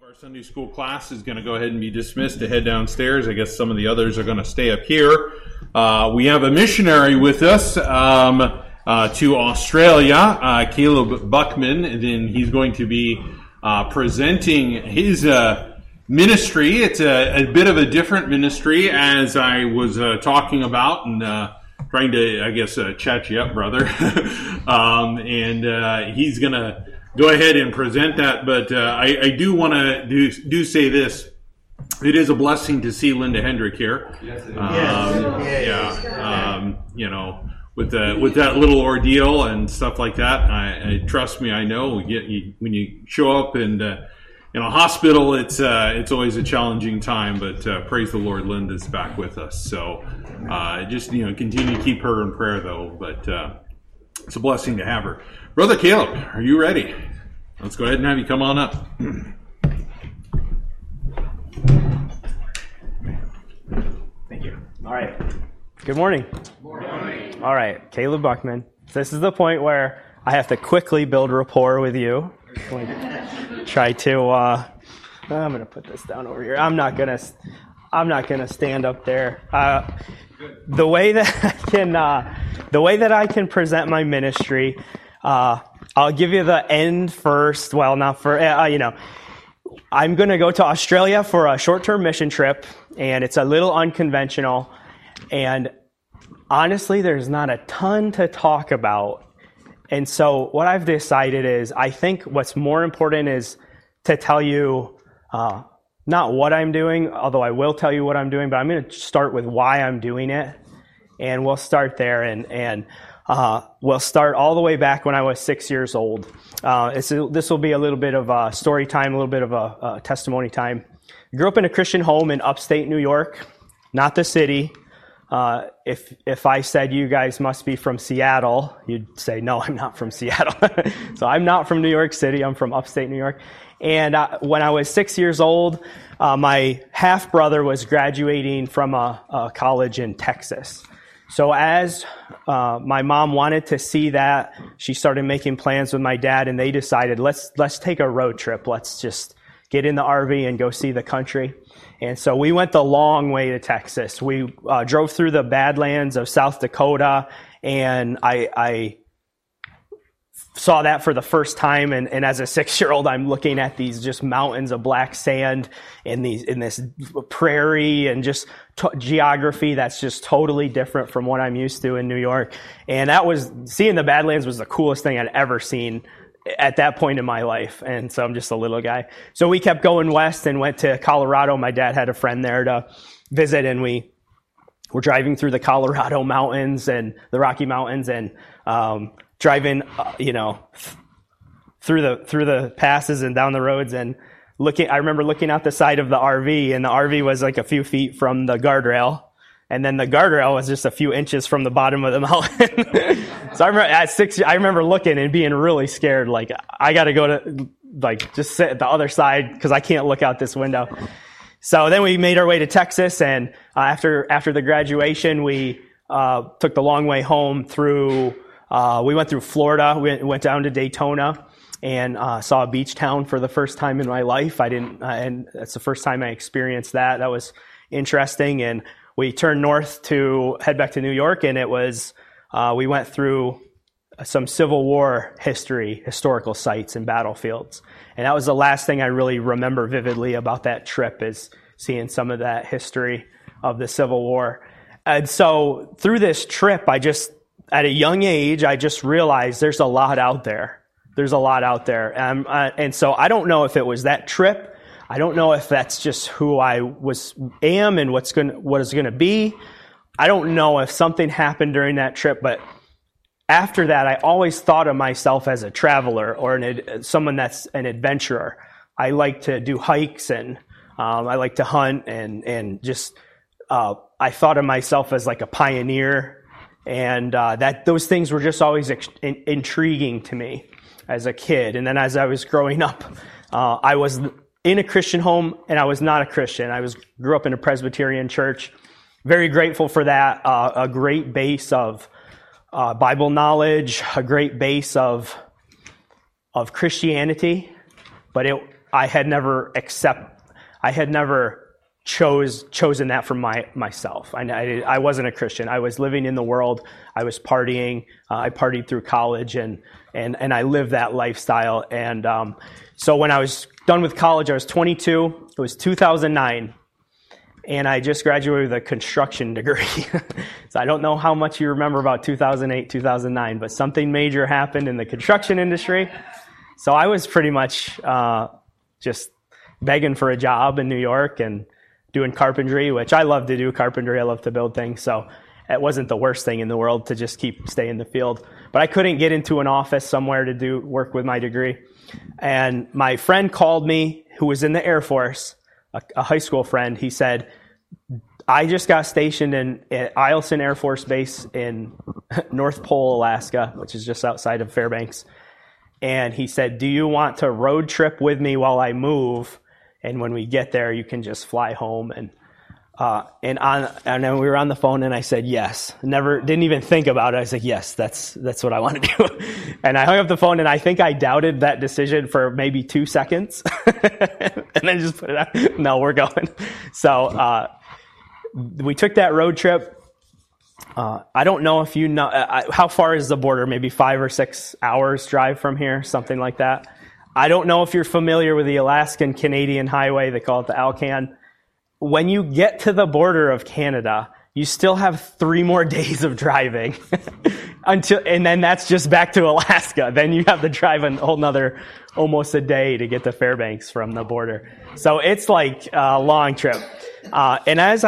Our Sunday school class is going to go ahead and be dismissed to head downstairs. I guess some of the others are going to stay up here. We have a missionary with us to Australia, Caleb Buckman, and then he's going to be presenting his ministry. It's a bit of a different ministry, as I was talking about and trying to, I guess, chat you up, brother. He's going to go ahead and present that, but I do want to do say this. It is a blessing to see Linda Hendrick here. Yes, it is. You know, with that little ordeal and stuff like that, I trust me, I know when you show up in a hospital, it's always a challenging time. But praise the Lord, Linda's back with us. So just continue to keep her in prayer, though. But it's a blessing to have her. Brother Caleb, are you ready? Let's go ahead and have you come on up. Thank you. All right. Good morning. Good morning. All right. Caleb Buckman. This is the point where I have to quickly build rapport with you. Try to. I'm going to put this down over here. I'm not going to stand up there. The way that I can present my ministry. I'll give you the end first. Well, not for, I'm going to go to Australia for a short-term mission trip, and it's a little unconventional. And honestly, there's not a ton to talk about. And so what I've decided is, I think what's more important is to tell you, not what I'm doing, although I will tell you what I'm doing, but I'm going to start with why I'm doing it. And we'll start there. And we'll start all the way back when I was 6 years old. This will be a little bit of a story time, a little bit of a testimony time. I grew up in a Christian home in upstate New York, not the city. If I said you guys must be from Seattle, you'd say, no, I'm not from Seattle. So I'm not from New York City. I'm from upstate New York. And when I was 6 years old, my half-brother was graduating from a college in Texas. So as my mom wanted to see that, she started making plans with my dad, and they decided, let's take a road trip. Let's just get in the RV and go see the country. And so we went the long way to Texas. We drove through the Badlands of South Dakota, and I saw that for the first time. And as a 6-year-old, I'm looking at these just mountains of black sand in this prairie and just geography that's just totally different from what I'm used to in New York. And seeing the Badlands was the coolest thing I'd ever seen at that point in my life. And so I'm just a little guy. So we kept going west and went to Colorado. My dad had a friend there to visit, and we were driving through the Colorado mountains and the Rocky Mountains, and driving, through the passes and down the roads, and I remember looking out the side of the RV, and the RV was like a few feet from the guardrail, and then the guardrail was just a few inches from the bottom of the mountain. So I remember at 6, I remember looking and being really scared, like I got to go to just sit at the other side because I can't look out this window. So then we made our way to Texas, and after the graduation, we took the long way home through. We went through Florida. We went down to Daytona and saw a beach town for the first time in my life. And that's the first time I experienced that. That was interesting. And we turned north to head back to New York, and it was we went through some Civil War historical sites and battlefields. And that was the last thing I really remember vividly about that trip, is seeing some of that history of the Civil War. And so through this trip, at a young age, I just realized there's a lot out there. There's a lot out there. And so I don't know if it was that trip. I don't know if that's just who I am and what is going to be. I don't know if something happened during that trip, but after that, I always thought of myself as a traveler or someone that's an adventurer. I like to do hikes, and I like to hunt, and just I thought of myself as like a pioneer. And those things were just always intriguing to me as a kid. And then as I was growing up, I was in a Christian home, and I was not a Christian. I grew up in a Presbyterian church. Very grateful for that. A great base of Bible knowledge, a great base of Christianity. But I had never chosen that for myself. I wasn't a Christian. I was living in the world. I was partying. I partied through college, and I lived that lifestyle. And so when I was done with college, I was 22. It was 2009, and I just graduated with a construction degree. So I don't know how much you remember about 2008, 2009, but something major happened in the construction industry. So I was pretty much just begging for a job in New York and doing carpentry, which I love to do carpentry. I love to build things. So it wasn't the worst thing in the world to just stay in the field. But I couldn't get into an office somewhere to do work with my degree. And my friend called me, who was in the Air Force, a high school friend. He said, I just got stationed at Eielson Air Force Base in North Pole, Alaska, which is just outside of Fairbanks. And he said, do you want to road trip with me while I move? And when we get there, you can just fly home. And then we were on the phone, and I said yes. Didn't even think about it. I said yes. That's what I want to do. And I hung up the phone, and I think I doubted that decision for maybe 2 seconds, and then just put it out. No, we're going. So we took that road trip. I don't know if you know how far is the border. Maybe 5 or 6 hours drive from here, something like that. I don't know if you're familiar with the Alaskan-Canadian highway. They call it the Alcan. When you get to the border of Canada, you still have 3 more days of driving and then that's just back to Alaska. Then you have to drive a whole nother almost a day to get to Fairbanks from the border. So it's like a long trip. And as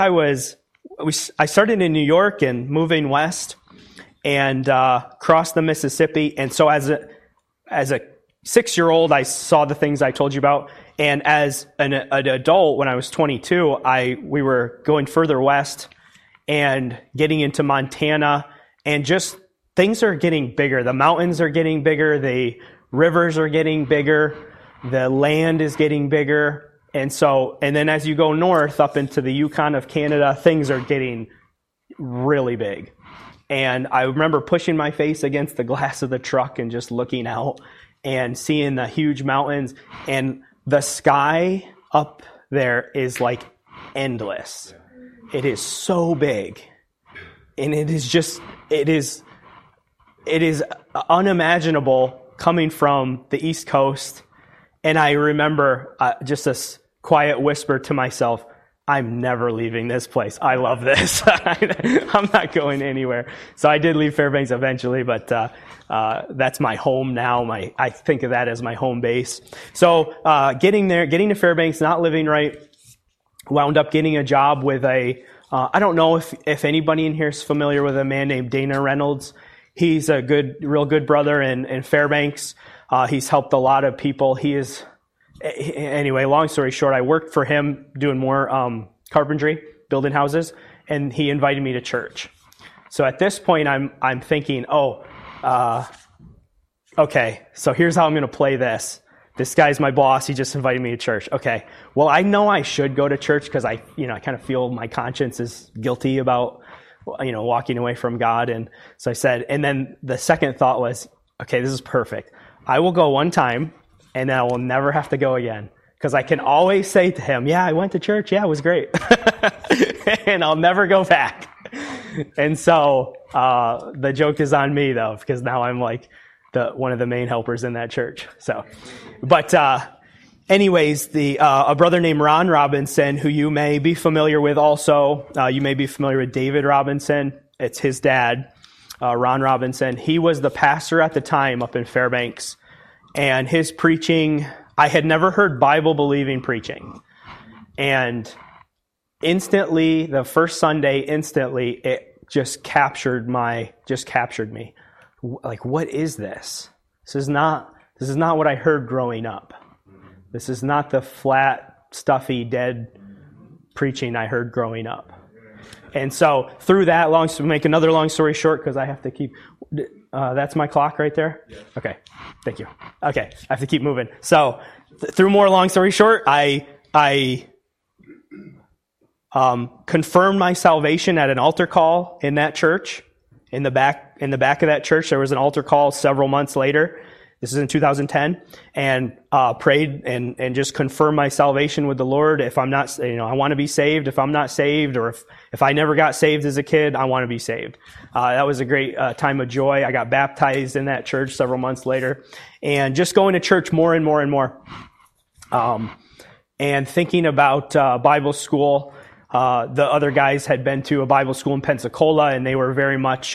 I started in New York and moving west and crossed the Mississippi. And so as a 6-year-old, I saw the things I told you about. And as an adult, when I was 22, we were going further west and getting into Montana, and just things are getting bigger. The mountains are getting bigger. The rivers are getting bigger. The land is getting bigger. And then as you go north up into the Yukon of Canada, things are getting really big. And I remember pushing my face against the glass of the truck and just looking out and seeing the huge mountains, and the sky up there is like endless. It is so big. And it is unimaginable coming from the East Coast. And I remember just this quiet whisper to myself, I'm never leaving this place. I love this. I'm not going anywhere. So I did leave Fairbanks eventually, but that's my home now. I think of that as my home base. So getting to Fairbanks, not living right, wound up getting a job with I don't know if anybody in here is familiar with a man named Dana Reynolds. He's a real good brother in Fairbanks. He's helped a lot of people. Anyway, long story short, I worked for him doing more carpentry, building houses, and he invited me to church. So at this point, I'm thinking, okay, so here's how I'm going to play this. This guy's my boss. He just invited me to church. Okay, well, I know I should go to church because I kind of feel my conscience is guilty about walking away from God. And so I said, and then the second thought was, okay, this is perfect. I will go one time, and then I will never have to go again. Because I can always say to him, yeah, I went to church. Yeah, it was great. And I'll never go back. And so the joke is on me, though, because now I'm like one of the main helpers in that church. So, but anyways, a brother named Ron Robinson, who you may be familiar with also. You may be familiar with David Robinson. It's his dad, Ron Robinson. He was the pastor at the time up in Fairbanks. And his preaching, I had never heard Bible-believing preaching. And the first Sunday, it just captured me. Like, what is this? This is not what I heard growing up. This is not the flat, stuffy, dead preaching I heard growing up. And so through that, to make another long story short, because I have to keep... that's my clock right there? Yeah. Okay, thank you. Okay, I have to keep moving. So through more long story short, I confirmed my salvation at an altar call in that church. In the back of that church, there was an altar call several months later. This is in 2010, and prayed and just confirmed my salvation with the Lord. If I'm not, I want to be saved. If I'm not saved, or if I never got saved as a kid, I want to be saved. That was a great time of joy. I got baptized in that church several months later, and just going to church more and more and more. And thinking about Bible school. The other guys had been to a Bible school in Pensacola, and they were very much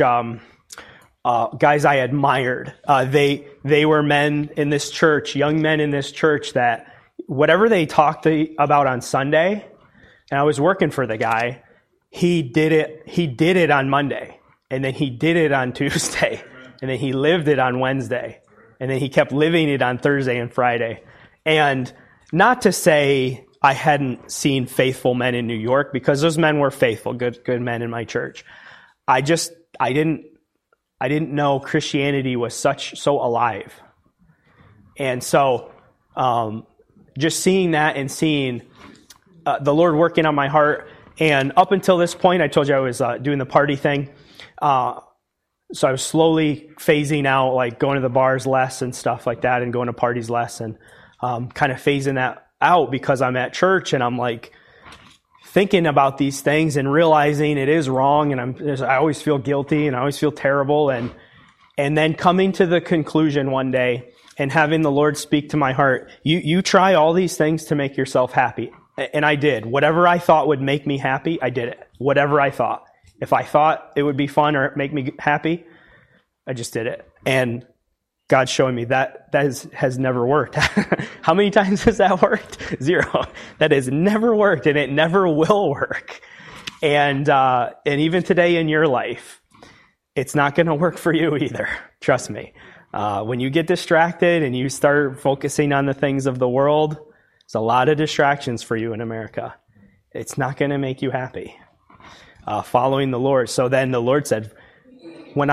guys I admired. They were men in this church, young men in this church, that whatever they talked about on Sunday, and I was working for the guy, he did it on Monday, and then he did it on Tuesday, and then he lived it on Wednesday, and then he kept living it on Thursday and Friday. And not to say I hadn't seen faithful men in New York, because those men were faithful, good men in my church. I didn't know Christianity was so alive. And so, just seeing that and seeing the Lord working on my heart. And up until this point, I told you I was doing the party thing. So I was slowly phasing out, like going to the bars less and stuff like that, and going to parties less, and kind of phasing that out, because I'm at church and I'm like thinking about these things and realizing it is wrong, and I always feel guilty and I always feel terrible, and then coming to the conclusion one day and having the Lord speak to my heart, you try all these things to make yourself happy. And I did. Whatever I thought would make me happy, I did it. Whatever I thought. If I thought it would be fun or make me happy, I just did it. And God's showing me that has never worked. How many times has that worked? 0. That has never worked, and it never will work. And even today in your life, it's not going to work for you either. Trust me. When you get distracted and you start focusing on the things of the world, there's a lot of distractions for you in America. It's not going to make you happy. Following the Lord. So then the Lord said, when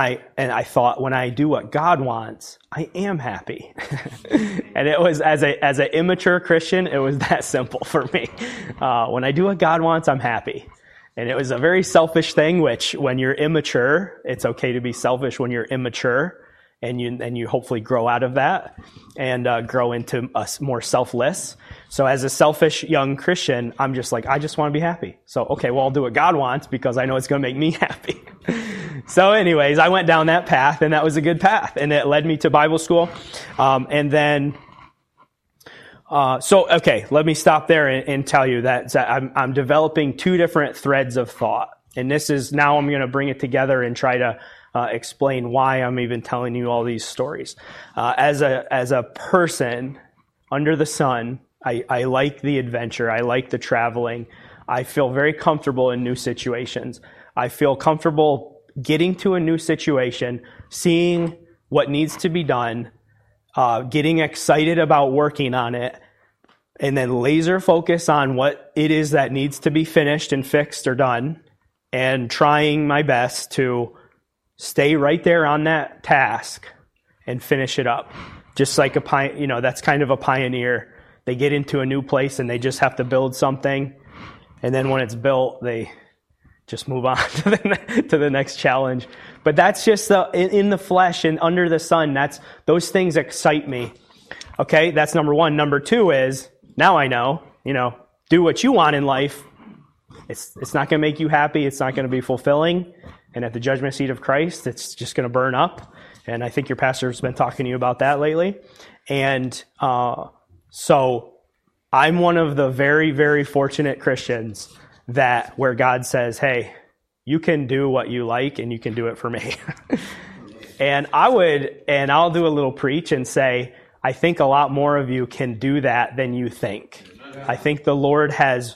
I do what God wants, I am happy. And it was, as an immature Christian, it was that simple for me. When I do what God wants, I'm happy. And it was a very selfish thing, which when you're immature, it's okay to be selfish when you're immature, and you hopefully grow out of that and grow into a more selfless. So as a selfish young Christian, I'm just like, I just want to be happy. So, okay, well, I'll do what God wants because I know it's going to make me happy. So anyways, I went down that path, and that was a good path, and it led me to Bible school. And then, okay, let me stop there and tell you that I'm developing 2 different threads of thought. And this is, now I'm going to bring it together and try to explain why I'm even telling you all these stories. As a person under the sun, I like the adventure. I like the traveling. I feel very comfortable in new situations. I feel comfortable getting to a new situation, seeing what needs to be done, getting excited about working on it, and then laser focus on what it is that needs to be finished and fixed or done, and trying my best to stay right there on that task and finish it up. Just like that's kind of a pioneer. They get into a new place and they just have to build something, and then when it's built, they just move on to the next challenge. But that's just in the flesh and under the sun. Those things excite me. Okay, that's number 1. Number 2 is, now I know, do what you want in life. It's not going to make you happy. It's not going to be fulfilling. And at the judgment seat of Christ, it's just going to burn up. And I think your pastor's been talking to you about that lately. And so I'm one of the very, very fortunate Christians where God says, hey, you can do what you like and you can do it for me. And I'll do a little preach and say, I think a lot more of you can do that than you think. I think the Lord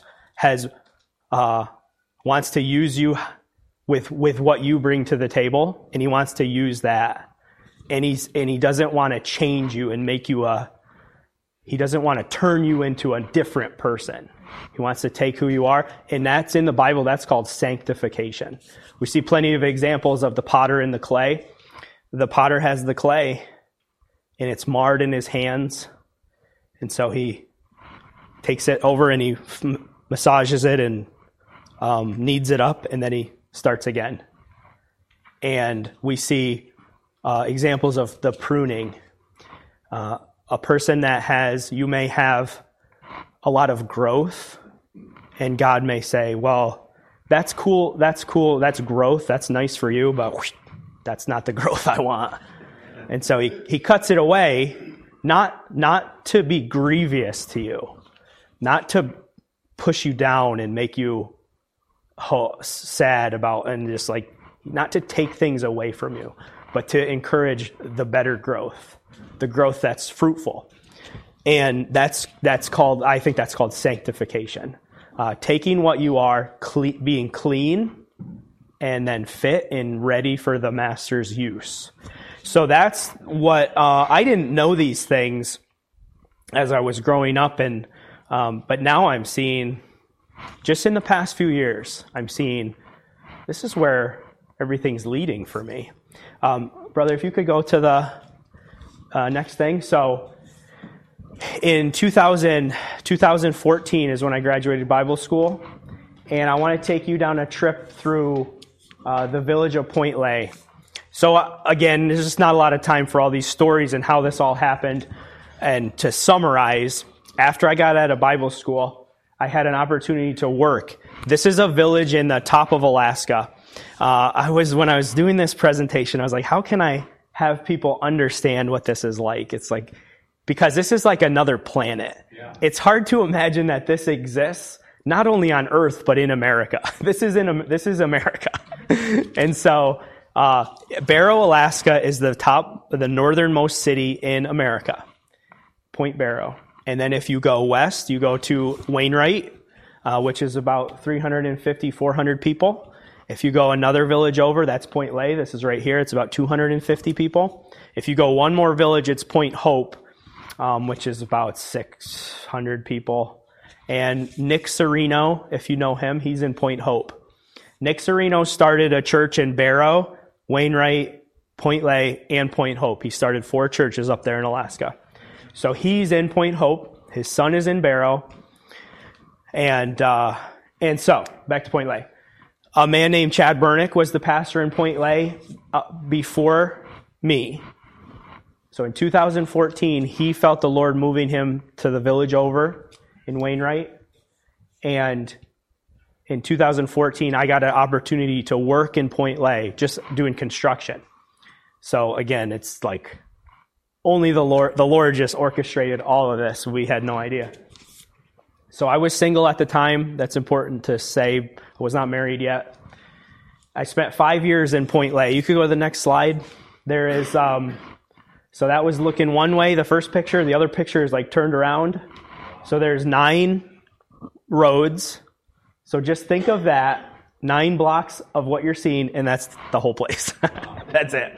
wants to use you with what you bring to the table, and he wants to use that. And he doesn't want to change you and make you he doesn't want to turn you into a different person. He wants to take who you are, and that's in the Bible. That's called sanctification. We see plenty of examples of the potter and the clay. The potter has the clay, and it's marred in his hands, and so he takes it over and he massages it and kneads it up, and then he starts again. And we see examples of the pruning. A person that you may have a lot of growth, and God may say, well, that's cool, that's growth, that's nice for you, but whoosh, that's not the growth I want. And so he cuts it away, not to be grievous to you, not to push you down and make you sad about, and just like, not to take things away from you, but to encourage the better growth, the growth that's fruitful. And that's called, I think that's called sanctification. Taking what you are, being clean, and then fit and ready for the master's use. So that's what, I didn't know these things as I was growing up, and but now I'm seeing, just in the past few years, I'm seeing this is where everything's leading for me. Brother, if you could go to the next thing. So in 2014 is when I graduated Bible school, and I want to take you down a trip through the village of Point Lay. So again, there's just not a lot of time for all these stories and how this all happened. And to summarize, after I got out of Bible school, I had an opportunity to work. This is a village in the top of Alaska. When I was doing this presentation, I was like, how can I have people understand what this is like? It's like, because this is like another planet. Yeah. It's hard to imagine that this exists, not only on Earth, but in America. This is America. And so, Barrow, Alaska is the northernmost city in America. Point Barrow. And then if you go west, you go to Wainwright, which is about 350, 400 people. If you go another village over, that's Point Lay. This is right here. It's about 250 people. If you go one more village, it's Point Hope, which is about 600 people. And Nick Serino, if you know him, he's in Point Hope. Nick Serino started a church in Barrow, Wainwright, Point Lay, and Point Hope. He started 4 churches up there in Alaska. So he's in Point Hope. His son is in Barrow. And so, back to Point Lay. A man named Chad Bernick was the pastor in Point Lay before me. So in 2014, he felt the Lord moving him to the village over in Wainwright. And in 2014, I got an opportunity to work in Point Lay, just doing construction. So again, it's like only the Lord just orchestrated all of this. We had no idea. So I was single at the time. That's important to say. I was not married yet. I spent 5 years in Point Lay. You could go to the next slide. There is, so that was looking one way, the first picture. The other picture is like turned around. So there's 9 roads. So just think of that, 9 blocks of what you're seeing, and that's the whole place. That's it.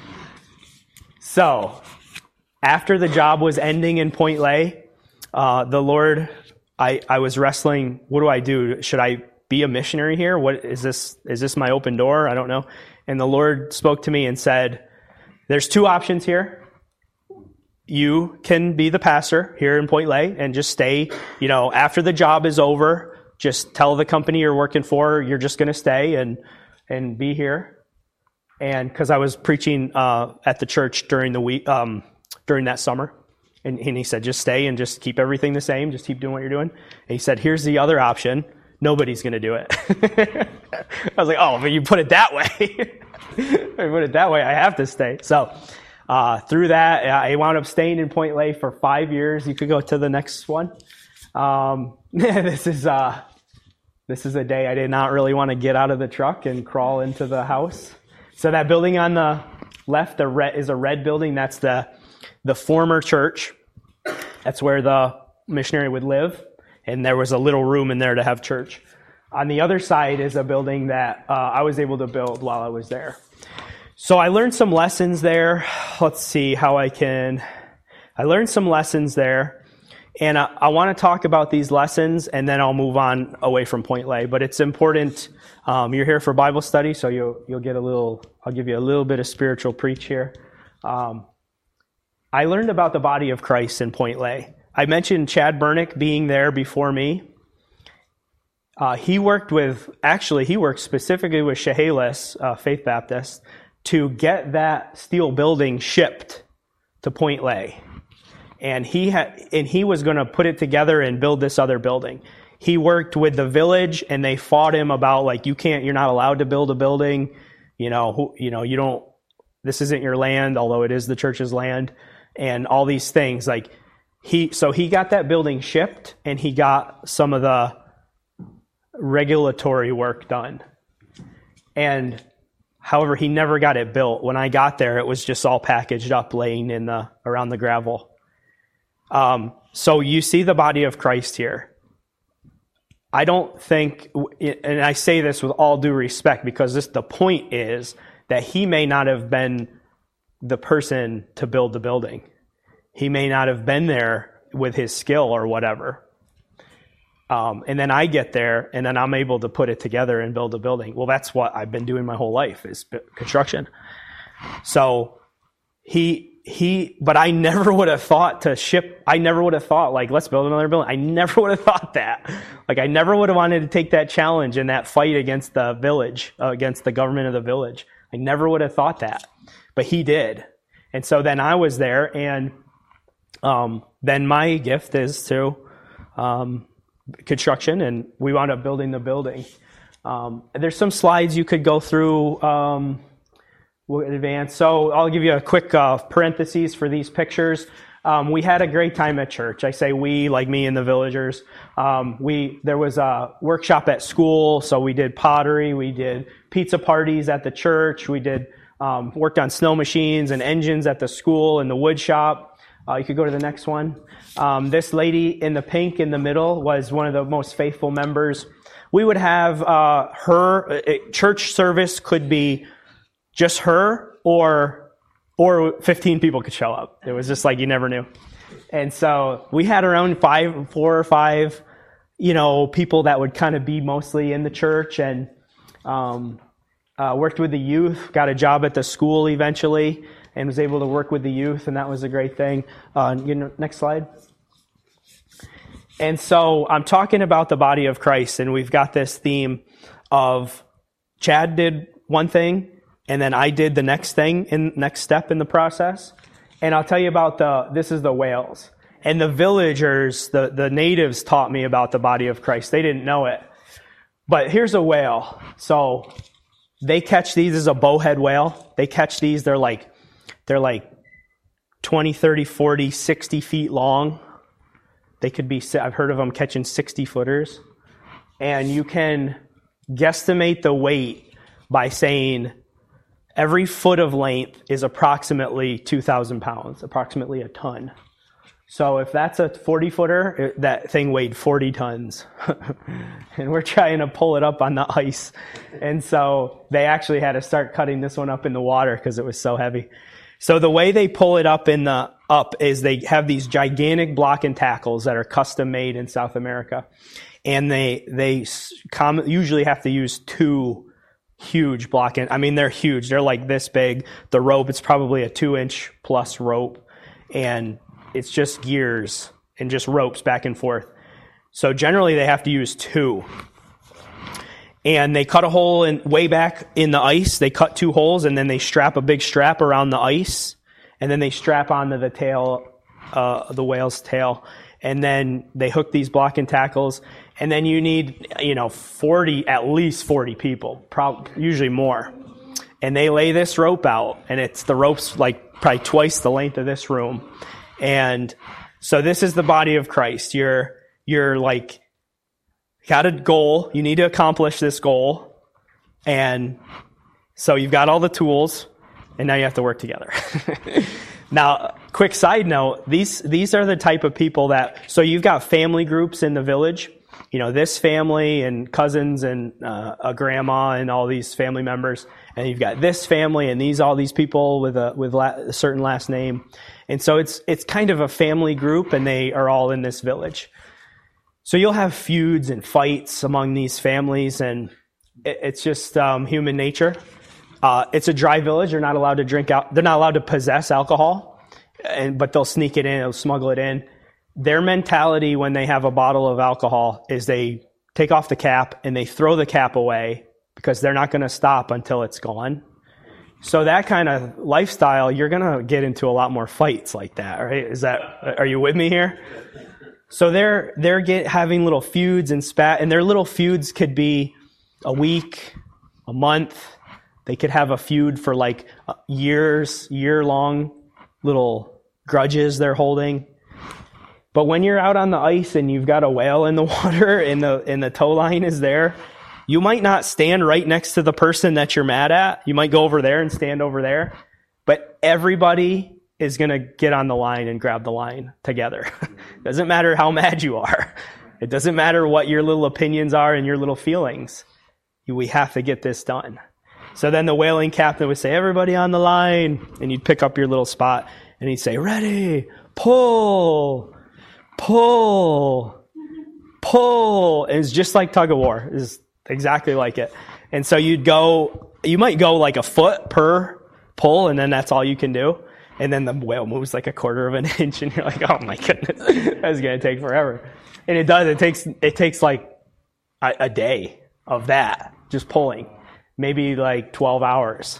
So after the job was ending in Point Lay, the Lord, I was wrestling, what do I do? Should I be a missionary here? What is this? Is this my open door? I don't know. And the Lord spoke to me and said, there's 2 options here. You can be the pastor here in Point Lay and just stay, after the job is over, just tell the company you're working for, you're just going to stay and be here. And because I was preaching at the church during the week, during that summer. And he said, just stay and just keep everything the same. Just keep doing what you're doing. And he said, here's the other option. Nobody's going to do it. I was like, oh, but you put it that way. If I put it that way, I have to stay. So through that, I wound up staying in Point Lay for 5 years. You could go to the next one. This is a day I did not really want to get out of the truck and crawl into the house. So that building on the left, is a red building. That's the former church. That's where the missionary would live. And there was a little room in there to have church. On the other side is a building that I was able to build while I was there. So I learned some lessons there. Let's see how I learned some lessons there. And I want to talk about these lessons, and then I'll move on away from Point Lay. But it's important. You're here for Bible study, so you'll get I'll give you a little bit of spiritual preach here. I learned about the body of Christ in Point Lay. I mentioned Chad Bernick being there before me. He worked specifically with Chehalis, Faith Baptist, to get that steel building shipped to Point Lay. and he was going to put it together and build this other building. He worked with the village, and they fought him about like, you're not allowed to build a building. You don't. This isn't your land, although it is the church's land, and all these things. Like he got that building shipped, and he got some of the regulatory work done. And however, he never got it built. When I got there, it was just all packaged up, laying around the gravel. So you see the body of Christ here. I don't think, and I say this with all due respect, because the point is that he may not have been the person to build the building. He may not have been there with his skill or whatever. And then I get there, and then I'm able to put it together and build a building. Well, that's what I've been doing my whole life, is construction. So but I never would have thought I never would have thought, like, let's build another building. I never would have thought that. Like, I never would have wanted to take that challenge and that fight against the village, against the government of the village. I never would have thought that. But he did. And so then I was there, and then my gift is to construction, and we wound up building the building. There's some slides you could go through in advance. So I'll give you a quick parentheses for these pictures. We had a great time at church. I say we, like me and the villagers. There was a workshop at school, so we did pottery, we did pizza parties at the church, we did worked on snow machines and engines at the school and the wood shop. You could go to the next one. This lady in the pink in the middle was one of the most faithful members. We would have church service could be just her, or 15 people could show up. It was just like, you never knew. And so we had around 4 or 5, people that would kind of be mostly in the church, and worked with the youth, got a job at the school eventually, and was able to work with the youth, and that was a great thing. Next slide. And so I'm talking about the body of Christ, and we've got this theme of Chad did one thing, and then I did the next step in the process. And I'll tell you about this is the whales. And the villagers, the natives taught me about the body of Christ. They didn't know it. But here's a whale. So they catch these as a bowhead whale. They catch these, they're like 20, 30, 40, 60 feet long. They could be, I've heard of them catching 60-footers. And you can guesstimate the weight by saying every foot of length is approximately 2,000 pounds, approximately a ton. So if that's a 40-footer, that thing weighed 40 tons. And we're trying to pull it up on the ice. And so they actually had to start cutting this one up in the water because it was so heavy. So the way they pull it up is they have these gigantic block and tackles that are custom made in South America. And they usually have to use 2 huge block and, they're huge. They're like this big. The rope, it's probably a 2-inch plus rope. And it's just gears and just ropes back and forth. So generally they have to use 2. And they cut a hole way back in the ice. They cut 2 holes, and then they strap a big strap around the ice. And then they strap onto the tail, the whale's tail. And then they hook these block and tackles. And then you need, at least 40 people, usually more. And they lay this rope out, and the rope's like probably twice the length of this room. And so this is the body of Christ. You're like, got a goal. You need to accomplish this goal. And so you've got all the tools, and now you have to work together. Now, quick side note, these are the type of people so you've got family groups in the village. This family and cousins and a grandma and all these family members. And you've got this family and all these people with a certain last name. And so it's kind of a family group, and they are all in this village. So you'll have feuds and fights among these families, and it's just human nature. It's a dry village. They're not allowed to they're not allowed to possess alcohol, but they'll sneak it in, they'll smuggle it in. Their mentality when they have a bottle of alcohol is they take off the cap and they throw the cap away because they're not going to stop until it's gone. So that kind of lifestyle, you're going to get into a lot more fights like that, right? Are you with me here? So they're having little feuds and and their little feuds could be a week, a month. They could have a feud for like year-long little grudges they're holding. But when you're out on the ice and you've got a whale in the water and the tow line is there, you might not stand right next to the person that you're mad at. You might go over there and stand over there. But everybody is going to get on the line and grab the line together. Doesn't matter how mad you are. It doesn't matter what your little opinions are and your little feelings. We have to get this done. So then the whaling captain would say, everybody on the line. And you'd pick up your little spot and he'd say, ready, pull, pull, pull. And it's just like tug of war. It's exactly like it. And so you might go like a foot per pull, and then that's all you can do. And then the whale moves like a quarter of an inch, and you're like, oh my goodness, that's going to take forever. And it does. It takes like a day of that, just pulling, maybe like 12 hours.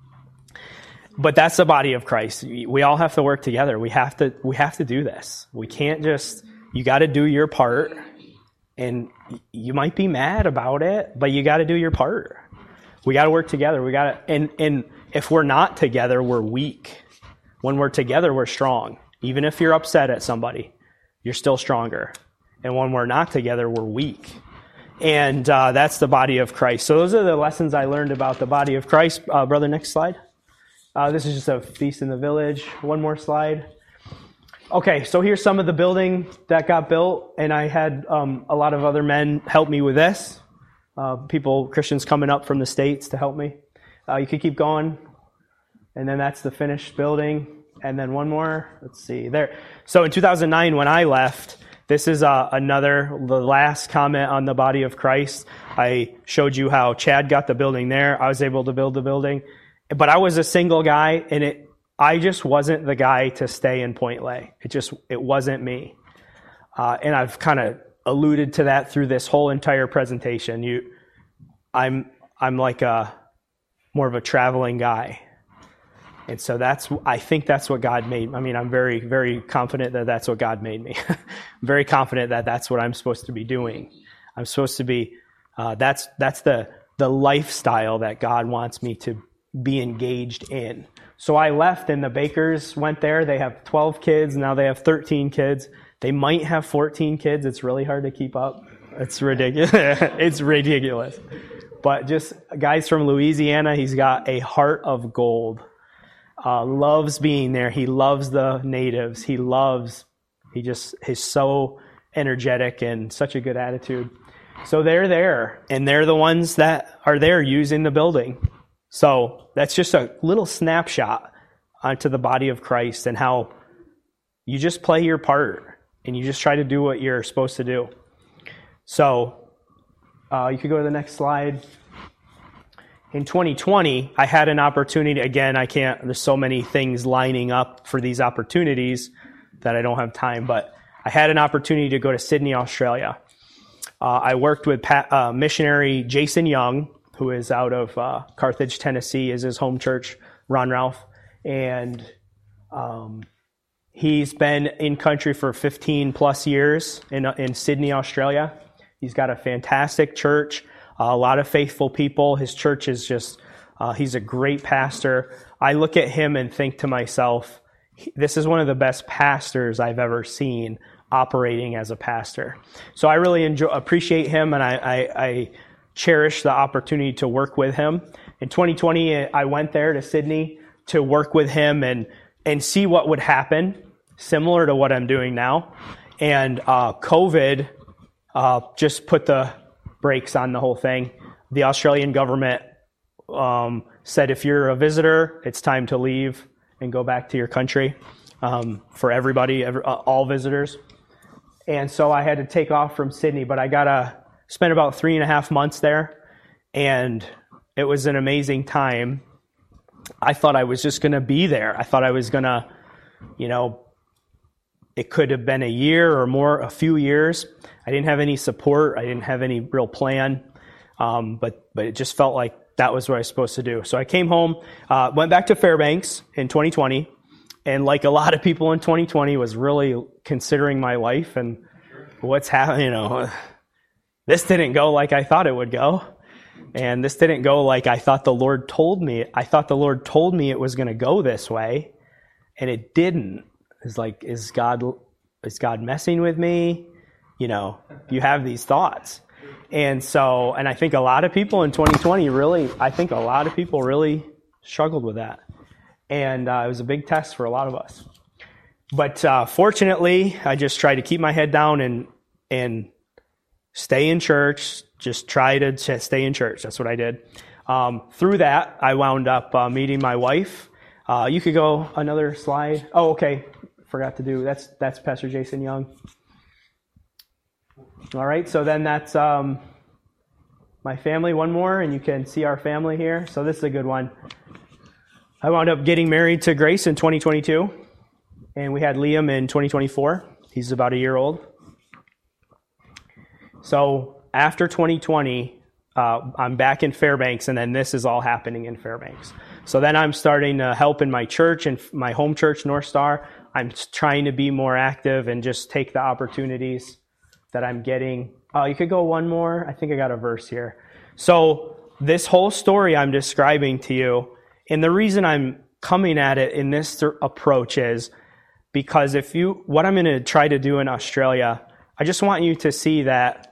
But that's the body of Christ. We all have to work together. We have to do this. We can't you got to do your part, and you might be mad about it, but you got to do your part. We got to work together. And if we're not together, we're weak. When we're together, we're strong. Even if you're upset at somebody, you're still stronger. And when we're not together, we're weak. And that's the body of Christ. So those are the lessons I learned about the body of Christ. Brother, next slide. This is just a feast in the village. One more slide. Okay, so here's some of the building that got built. And I had a lot of other men help me with this. Christians coming up from the States to help me. You could keep going. And then that's the finished building. And then one more. Let's see. There. So in 2009, when I left, this is the last comment on the body of Christ. I showed you how Chad got the building there. I was able to build the building. But I was a single guy, and I just wasn't the guy to stay in Point Lay. It wasn't me. And I've kind of alluded to that through this whole entire presentation. I'm like more of a traveling guy. And so I think that's what God made. I mean, I'm very, very confident that that's what God made me. I'm very confident that that's what I'm supposed to be doing. I'm supposed to be, that's the lifestyle that God wants me to be engaged in. So I left and the Bakers went there. They have 12 kids. Now they have 13 kids. They might have 14 kids. It's really hard to keep up. It's ridiculous. It's ridiculous. But just guys from Louisiana, he's got a heart of gold. Loves being there. He loves the natives. He's so energetic and such a good attitude. So they're there, and they're the ones that are there using the building. So that's just a little snapshot onto the body of Christ and how you just play your part and you just try to do what you're supposed to do. So you could go to the next slide. In 2020, I had an opportunity. Again, there's so many things lining up for these opportunities that I don't have time, but I had an opportunity to go to Sydney, Australia. I worked with missionary Jason Young, who is out of Carthage, Tennessee, is his home church, Ron Ralph. And he's been in country for 15 plus years in Sydney, Australia. He's got a fantastic church. A lot of faithful people. His church is he's a great pastor. I look at him and think to myself, this is one of the best pastors I've ever seen operating as a pastor. So I really appreciate him, and I cherish the opportunity to work with him. In 2020, I went there to Sydney to work with him and see what would happen, similar to what I'm doing now. And COVID just put the brakes on the whole thing. The Australian government said if you're a visitor, it's time to leave and go back to your country for everybody, all visitors. And so I had to take off from Sydney, but I spent about 3.5 months there, and it was an amazing time. I thought I was just going to be there. I thought I was going to, it could have been a year or more, a few years. I didn't have any support. I didn't have any real plan. But it just felt like that was what I was supposed to do. So I came home, went back to Fairbanks in 2020, and like a lot of people in 2020, was really considering my life and what's happening. This didn't go like I thought it would go, and this didn't go like I thought the Lord told me. I thought the Lord told me it was going to go this way, and it didn't. It's like, is God messing with me? You have these thoughts. And I think a lot of people in 2020 really struggled with that. And it was a big test for a lot of us. But fortunately, I just tried to keep my head down and stay in church, just try to stay in church. That's what I did. Through that, I wound up meeting my wife. You could go another slide. Oh, okay. Forgot to do, that's Pastor Jason Young. All right, so then that's my family, one more, and you can see our family here. So this is a good one. I wound up getting married to Grace in 2022, and we had Liam in 2024. He's about a year old. So after 2020, I'm back in Fairbanks, and then this is all happening in Fairbanks. So then I'm starting to help in my church, and my home church, North Star. I'm trying to be more active and just take the opportunities that I'm getting. You could go one more. I think I got a verse here. So this whole story I'm describing to you, and the reason I'm coming at it in this approach is because what I'm going to try to do in Australia, I just want you to see that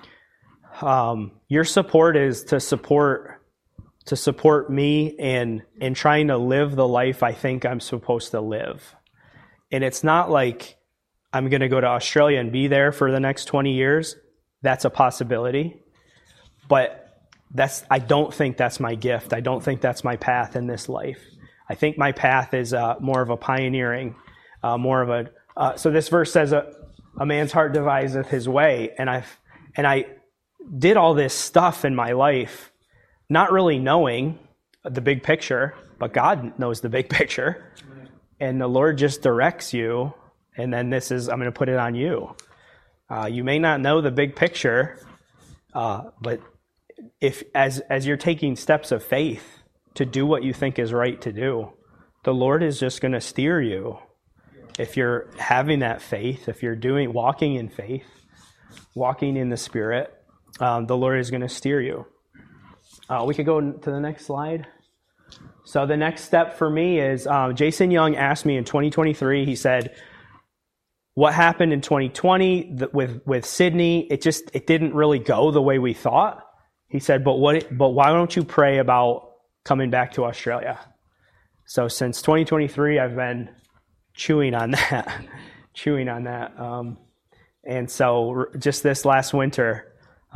your support is to support me in trying to live the life I think I'm supposed to live. And it's not like I'm going to go to Australia and be there for the next 20 years. That's a possibility. But I don't think that's my gift. I don't think that's my path in this life. I think my path is more of a pioneering, so this verse says, a man's heart deviseth his way. And I did all this stuff in my life, not really knowing the big picture, but God knows the big picture. And the Lord just directs you. And then I'm going to put it on you. You may not know the big picture, but as you're taking steps of faith to do what you think is right to do, the Lord is just going to steer you. If you're having that faith, if you're walking in faith, walking in the Spirit, the Lord is going to steer you. We could go to the next slide. So the next step for me is Jason Young asked me in 2023, he said, what happened in 2020 with Sydney, it didn't really go the way we thought. He said, but why don't you pray about coming back to Australia? So since 2023, I've been chewing on that. And so just this last winter,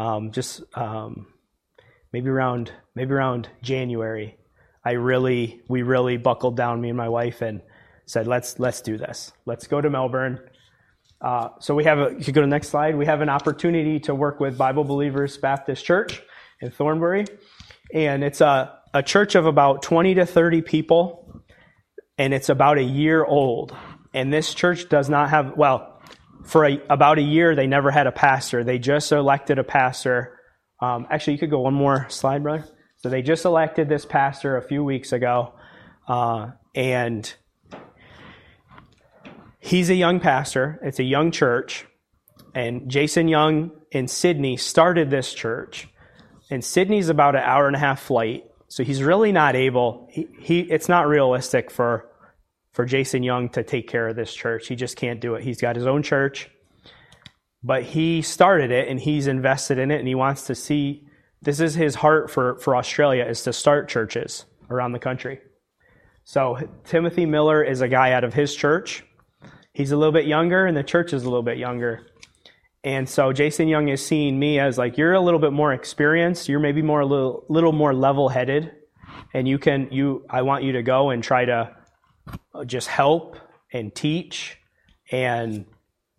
maybe around January, we really buckled down, me and my wife, and said, let's do this. Let's go to Melbourne. So you could go to the next slide. We have an opportunity to work with Bible Believers Baptist Church in Thornbury. And it's a church of about 20 to 30 people. And it's about a year old. And this church does not have, about a year, they never had a pastor. They just elected a pastor. Actually, you could go one more slide, brother. So they just elected this pastor a few weeks ago. And he's a young pastor. It's a young church. And Jason Young in Sydney started this church. And Sydney's about an hour and a half flight. So he's really not able. It's not realistic for Jason Young to take care of this church. He just can't do it. He's got his own church. But he started it, and he's invested in it, and he wants to see, this is his heart for Australia, is to start churches around the country. So Timothy Miller is a guy out of his church. He's a little bit younger, and the church is a little bit younger. And so Jason Young is seeing me as like, you're a little bit more experienced. You're maybe a little more level-headed. And I want you to go and try to just help and teach and,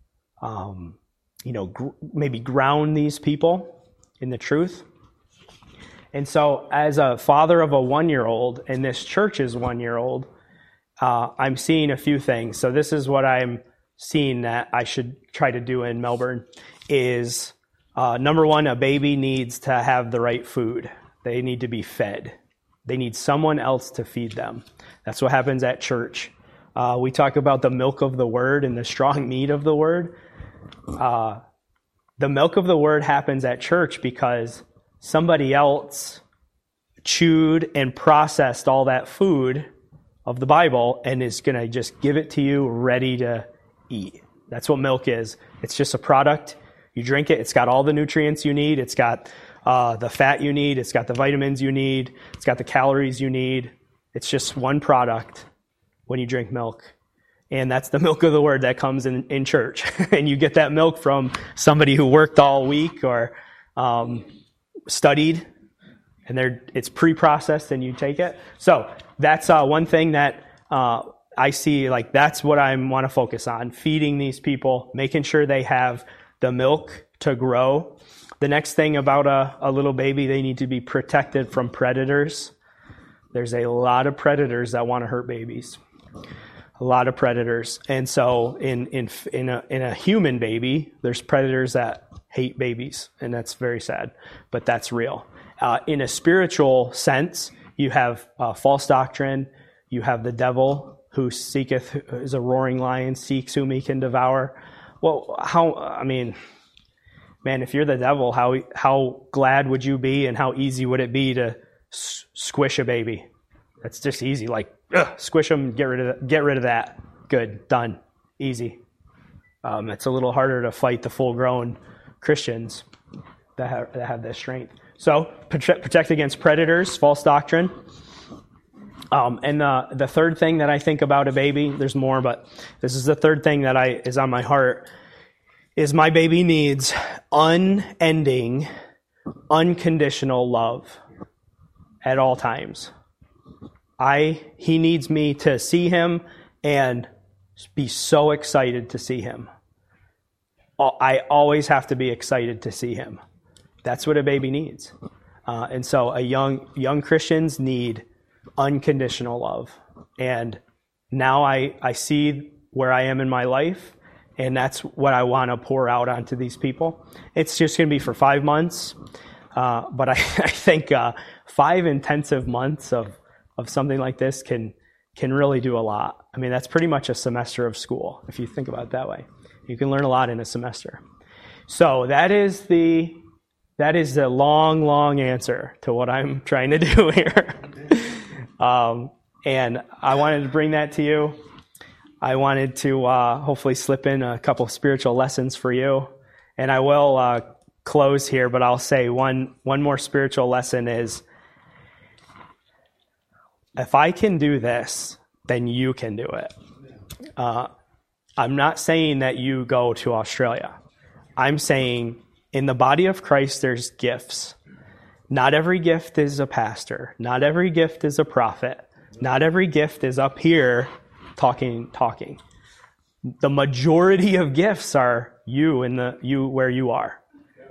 maybe ground these people in the truth. And so as a father of a 1-year-old, and this church is 1-year-old, I'm seeing a few things. So this is what I'm seeing that I should try to do in Melbourne is, number one, a baby needs to have the right food. They need to be fed. They need someone else to feed them. That's what happens at church. We talk about the milk of the word and the strong meat of the word. The milk of the word happens at church because somebody else chewed and processed all that food of the Bible and is going to just give it to you ready to eat. That's what milk is. It's just a product. You drink it. It's got all the nutrients you need. It's got the fat you need. It's got the vitamins you need. It's got the calories you need. It's just one product when you drink milk. And that's the milk of the word that comes in church. And you get that milk from somebody who worked all week or studied, and it's pre-processed and you take it. So that's one thing that I see, like that's what I want to focus on, feeding these people, making sure they have the milk to grow. The next thing about a little baby, they need to be protected from predators. There's a lot of predators that want to hurt babies. A lot of predators. And so in a human baby, there's predators that hate babies, and that's very sad, but that's real. In a spiritual sense, you have false doctrine, you have the devil who is a roaring lion, seeks whom he can devour. Well, man, if you're the devil, how glad would you be and how easy would it be to squish a baby? That's just easy, like squish them, get rid of that. Good, done, easy. It's a little harder to fight the full-grown Christians that have this strength. So protect against predators, false doctrine. And the third thing that I think about a baby, there's more, but this is the third thing that is on my heart, is my baby needs unending, unconditional love at all times. He needs me to see him and be so excited to see him. I always have to be excited to see him. That's what a baby needs. And so young Christians need unconditional love. And now I see where I am in my life, and that's what I want to pour out onto these people. It's just going to be for 5 months, but I think 5 intensive months of something like this can really do a lot. I mean, that's pretty much a semester of school, if you think about it that way. You can learn a lot in a semester. So that is the long answer to what I'm trying to do here. And I wanted to bring that to you. I wanted to hopefully slip in a couple of spiritual lessons for you. And I will close here, but I'll say one more spiritual lesson is, if I can do this, then you can do it. I'm not saying that you go to Australia. I'm saying in the body of Christ, there's gifts. Not every gift is a pastor. Not every gift is a prophet. Not every gift is up here talking. The majority of gifts are you where you are.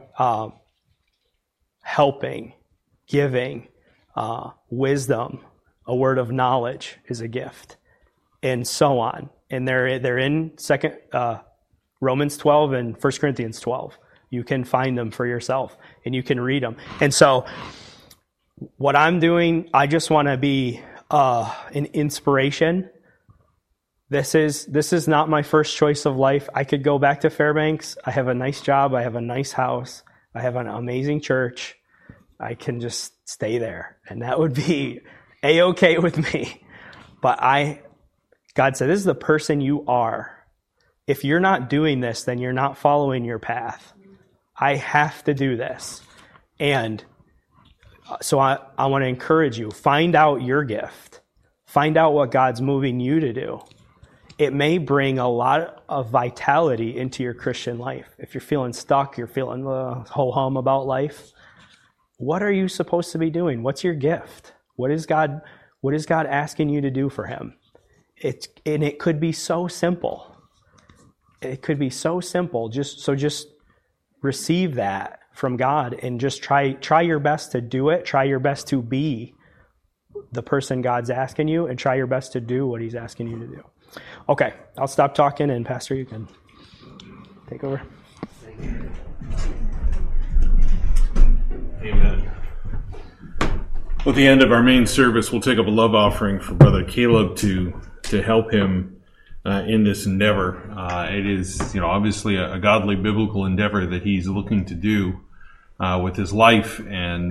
Helping, giving, wisdom, a word of knowledge is a gift, and so on. And they're in Romans 12 and 1 Corinthians 12. You can find them for yourself, and you can read them. And so what I'm doing, I just want to be an inspiration. This is not my first choice of life. I could go back to Fairbanks. I have a nice job. I have a nice house. I have an amazing church. I can just stay there, and that would be A-okay with me. But God said, this is the person you are. If you're not doing this, then you're not following your path. I have to do this. And so I want to encourage you, find out your gift. Find out what God's moving you to do. It may bring a lot of vitality into your Christian life. If you're feeling stuck, you're feeling ho-hum about life, what are you supposed to be doing? What's your gift? What is God asking you to do for him? It could be so simple. It could be so simple. Just receive that from God and just try your best to do it. Try your best to be the person God's asking you, and try your best to do what he's asking you to do. Okay, I'll stop talking, and Pastor, you can take over. Amen. Well, at the end of our main service, we'll take up a love offering for Brother Caleb to help him in this endeavor. It is, obviously a godly biblical endeavor that he's looking to do with his life. And,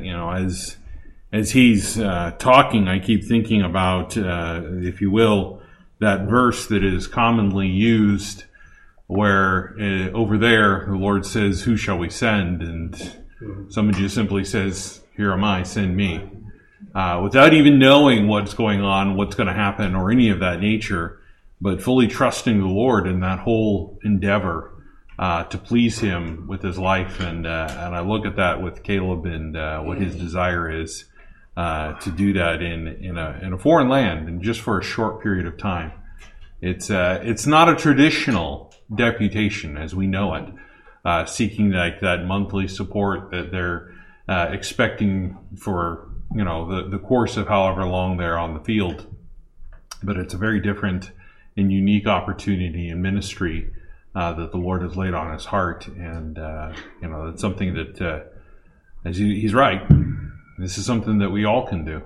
as he's talking, I keep thinking about, if you will, that verse that is commonly used where over there the Lord says, "Who shall we send?" And somebody just simply says, "Here am I, send me." Without even knowing what's going on, what's going to happen, or any of that nature, but fully trusting the Lord in that whole endeavor to please Him with his life. And I look at that with Caleb and what his desire is to do that in a foreign land and just for a short period of time. It's not a traditional deputation as we know it, seeking like that monthly support that they're expecting for the course of however long they're on the field. But it's a very different and unique opportunity in ministry that the Lord has laid on his heart. And it's something that he's right, this is something that we all can do.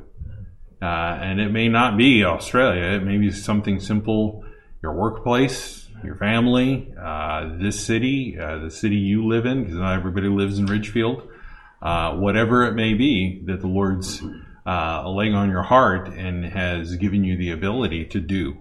And it may not be Australia, it may be something simple, your workplace, your family, this city, the city you live in, because not everybody lives in Ridgefield. Whatever it may be that the Lord's laying on your heart and has given you the ability to do.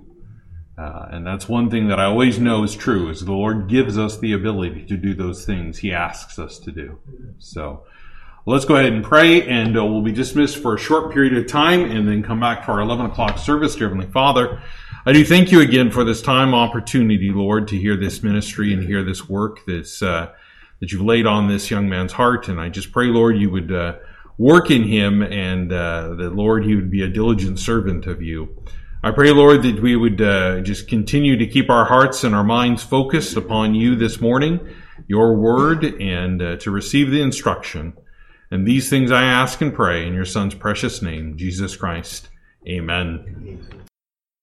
And that's one thing that I always know is true, is the Lord gives us the ability to do those things He asks us to do. So let's go ahead and pray, and we'll be dismissed for a short period of time and then come back for our 11 o'clock service. Dear Heavenly Father, I do thank you again for this time opportunity, Lord, to hear this ministry and hear this work that you've laid on this young man's heart. And I just pray, Lord, you would work in him, and that, Lord, he would be a diligent servant of you. I pray, Lord, that we would just continue to keep our hearts and our minds focused upon you this morning, your word, and to receive the instruction. And these things I ask and pray in your Son's precious name, Jesus Christ. Amen.